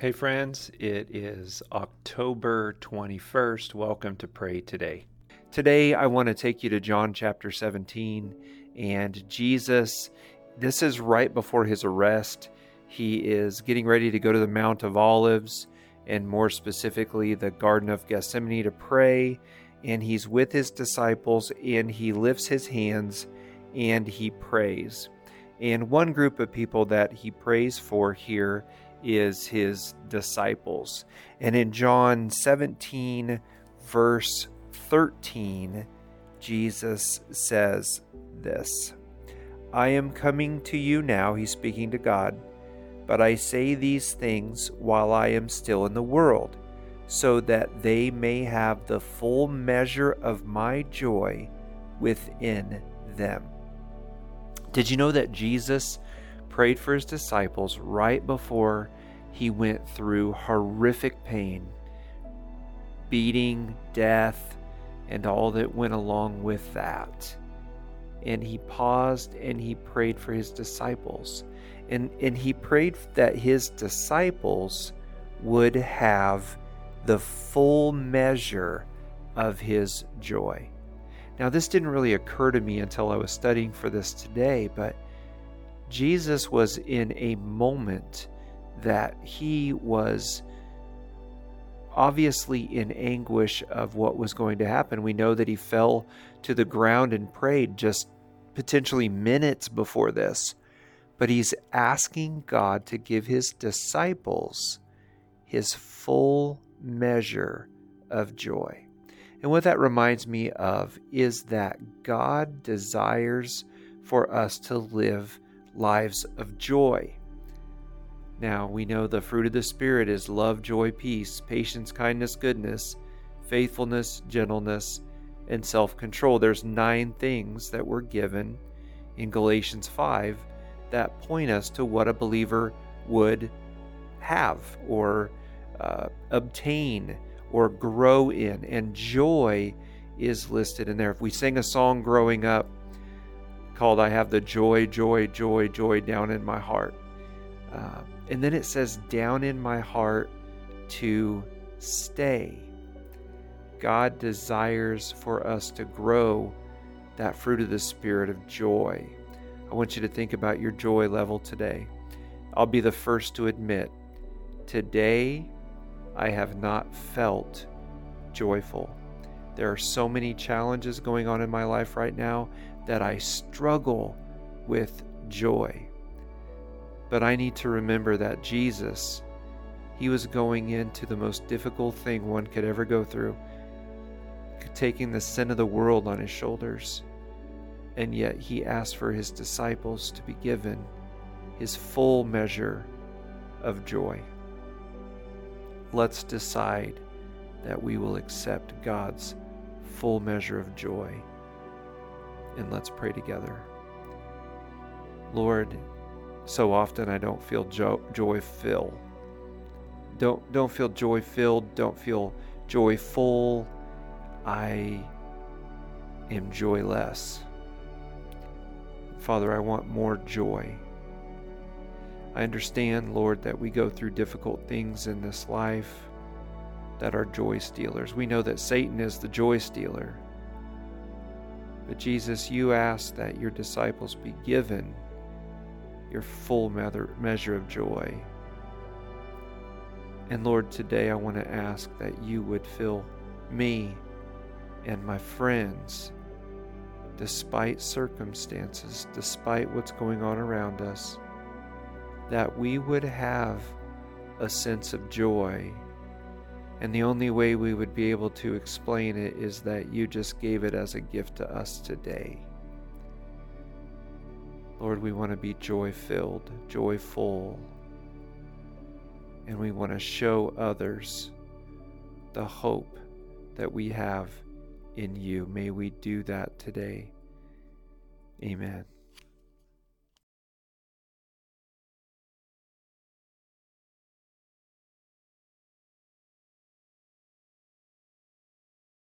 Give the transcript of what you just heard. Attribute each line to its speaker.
Speaker 1: Hey friends, it is October 21st. Welcome to Pray Today. Today I want to take you to John chapter 17, and Jesus, this is right before his arrest. He is getting ready to go to the Mount of Olives, and more specifically the Garden of Gethsemane, to pray, and he's with his disciples, and he lifts his hands and he prays. And one group of people that he prays for here is his disciples. And in John 17, verse 13, Jesus says this, "I am coming to you now," he's speaking to God, "but I say these things while I am still in the world, so that they may have the full measure of my joy within them." Did you know that Jesus prayed for his disciples right before he went through horrific pain, beating, death, and all that went along with that? And he paused and he prayed for his disciples. And he prayed that his disciples would have the full measure of his joy. Now, this didn't really occur to me until I was studying for this today, but Jesus was in a moment that he was obviously in anguish of what was going to happen. We know that he fell to the ground and prayed just potentially minutes before this, but he's asking God to give his disciples his full measure of joy. And what that reminds me of is that God desires for us to live lives of joy. Now, we know the fruit of the Spirit is love, joy, peace, patience, kindness, goodness, faithfulness, gentleness, and self-control. There's 9 things that we're given in Galatians 5 that point us to what a believer would have or obtain or grow in. And joy is listed in there. If we sing a song growing up called "I Have the Joy, Joy, Joy, Joy Down in My Heart," and then it says "down in my heart to stay." God desires for us to grow that fruit of the Spirit of joy. I want you to think about your joy level today. I'll be the first to admit, today I have not felt joyful. There are so many challenges going on in my life right now that I struggle with joy. But I need to remember that Jesus, he was going into the most difficult thing one could ever go through, taking the sin of the world on his shoulders. And yet he asked for his disciples to be given his full measure of joy. Let's decide that we will accept God's full measure of joy. And let's pray together. Lord, so often I don't feel joy-filled. Don't feel joy-filled. Don't feel joyful. I am joyless. Father, I want more joy. I understand, Lord, that we go through difficult things in this life that are joy stealers. We know that Satan is the joy stealer. But Jesus, you ask that your disciples be given your full measure of joy. And Lord, today I want to ask that you would fill me and my friends, despite circumstances, despite what's going on around us, that we would have a sense of joy. And the only way we would be able to explain it is that you just gave it as a gift to us today. Lord, we want to be joy-filled, joyful, and we want to show others the hope that we have in you. May we do that today. Amen.